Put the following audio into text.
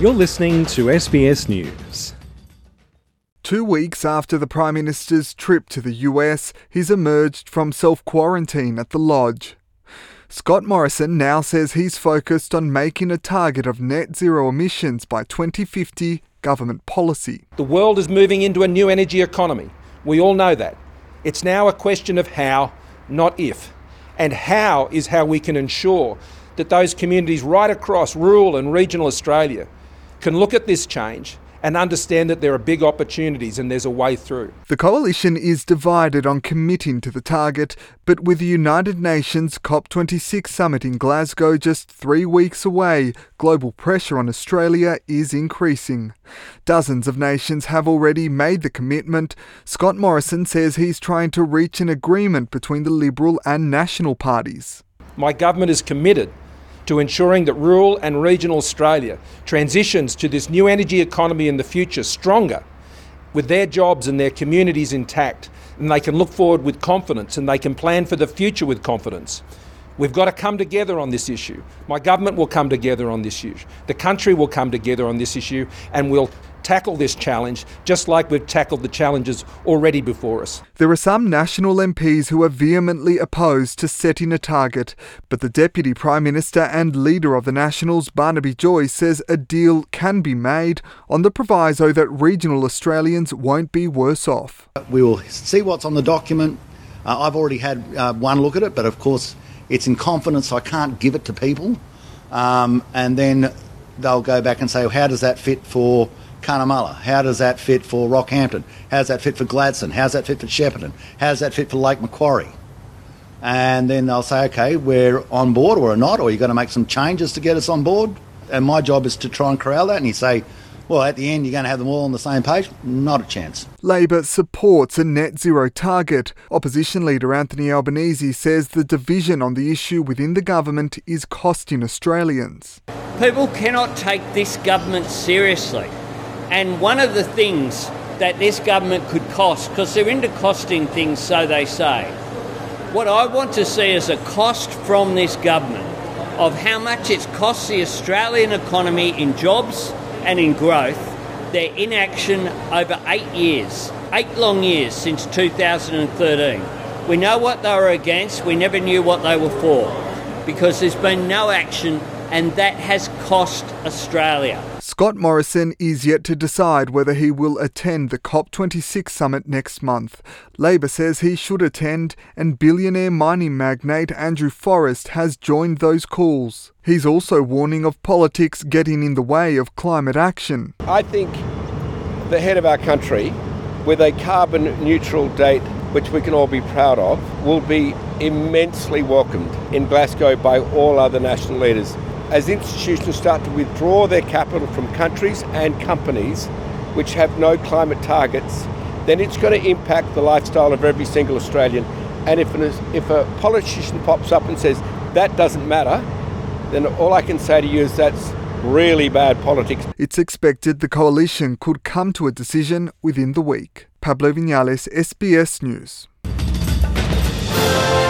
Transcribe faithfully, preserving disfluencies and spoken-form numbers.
You're listening to S B S News. Two weeks after the Prime Minister's trip to the U S, he's emerged from self-quarantine at the lodge. Scott Morrison now says he's focused on making a target of net zero emissions by twenty fifty government policy. The world is moving into a new energy economy. We all know that. It's now a question of how, not if. And how is how we can ensure that those communities right across rural and regional Australia can look at this change and understand that there are big opportunities and there's a way through. The coalition is divided on committing to the target, but with the United Nations COP twenty-six summit in Glasgow just three weeks away, global pressure on Australia is increasing. Dozens of nations have already made the commitment. Scott Morrison says he's trying to reach an agreement between the Liberal and National parties. My government is committed to ensuring that rural and regional Australia transitions to this new energy economy in the future stronger, with their jobs and their communities intact, and they can look forward with confidence and they can plan for the future with confidence. We've got to come together on this issue. My government will come together on this issue. The country will come together on this issue, and we'll tackle this challenge just like we've tackled the challenges already before us. There are some National M Ps who are vehemently opposed to setting a target, but the Deputy Prime Minister and leader of the Nationals, Barnaby Joyce, says a deal can be made on the proviso that regional Australians won't be worse off. We will see what's on the document. Uh, I've already had uh, one look at it, but of course it's in confidence, so I can't give it to people. Um, and then they'll go back and say, well, how does that fit for Cunnamulla? How does that fit for Rockhampton? How does that fit for Gladstone? How does that fit for Shepparton? How does that fit for Lake Macquarie? And then they'll say, okay, we're on board or we're not, or you've got to make some changes to get us on board. And my job is to try and corral that. And you say, well, at the end, you're going to have them all on the same page? Not a chance. Labor supports a net zero target. Opposition leader Anthony Albanese says the division on the issue within the government is costing Australians. People cannot take this government seriously. And one of the things that this government could cost, because they're into costing things, so they say, what I want to see is a cost from this government of how much it's cost the Australian economy in jobs and in growth, their inaction over eight years, eight long years since two thousand thirteen. We know what they were against, we never knew what they were for, because there's been no action, and that has cost Australia. Scott Morrison is yet to decide whether he will attend the COP twenty-six summit next month. Labor says he should attend, and billionaire mining magnate Andrew Forrest has joined those calls. He's also warning of politics getting in the way of climate action. I think the head of our country, with a carbon neutral date which we can all be proud of, will be immensely welcomed in Glasgow by all other national leaders. As institutions start to withdraw their capital from countries and companies which have no climate targets, then it's going to impact the lifestyle of every single Australian. And if, an, if a politician pops up and says, that doesn't matter, then all I can say to you is that's really bad politics. It's expected the coalition could come to a decision within the week. Pablo Vinales, S B S News.